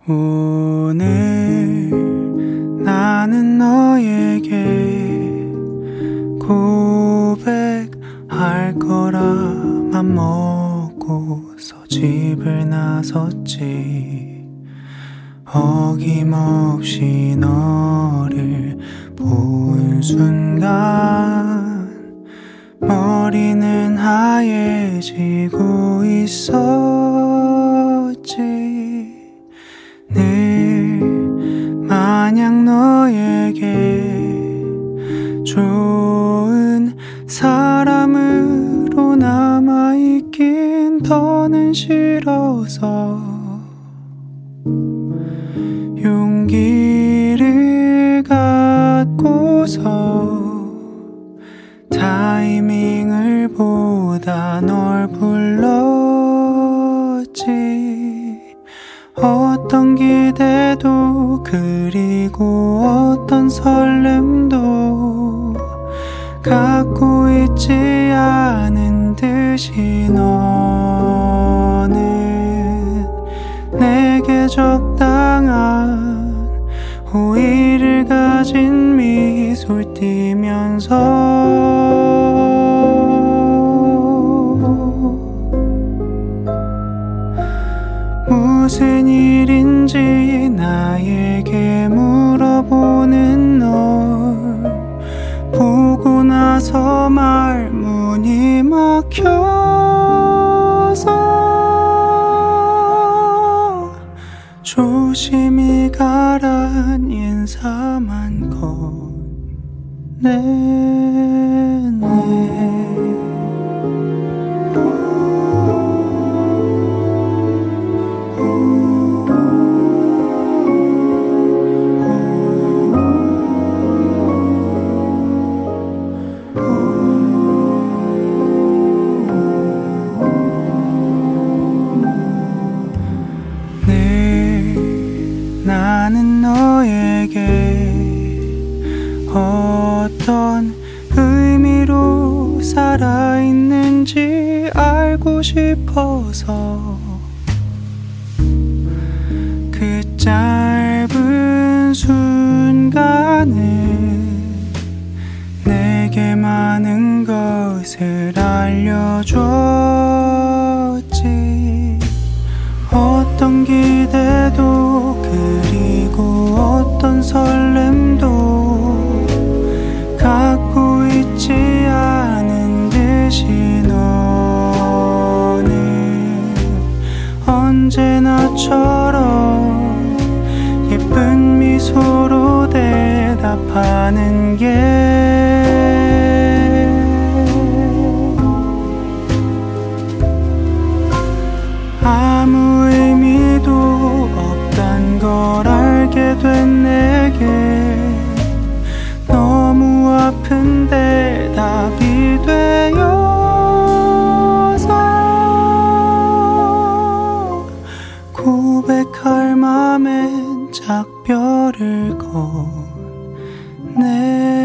오늘 나는 너에게 고백할 거라만 먹고서 집을 나섰지. 어김없이 너를 본 순간 머리는 하얘지고 있었지. 늘 마냥 너에게 좋은 사람으로 남아있긴 더는 싫어서 용기를 갖고서 타이밍을 보다 널 불렀지. 어떤 기대도 그리고 어떤 설렘도 갖고 있지 않은 듯이 너는 내게 적당한 호의를 가진 미소를 띠면서 무슨 일인지 나에게 물어보는 널 보고 나서 말문이 막혀서 조심히 가란 인사만 건네네. 나는 너에게 어떤 의미로 살아있는지 알고 싶어서 그 짧은 순간을 내게 많은 것을 알려줬지. 어떤 기대도 그리고 어떤 설렘도 갖고 있지 않은 듯이 너는 언제나처럼 예쁜 미소로 대답하는 게 아무 의미도 없단 걸 알게 된 내게 너무 아픈 대답이 되어서 고백할 맘엔 작별을 건네.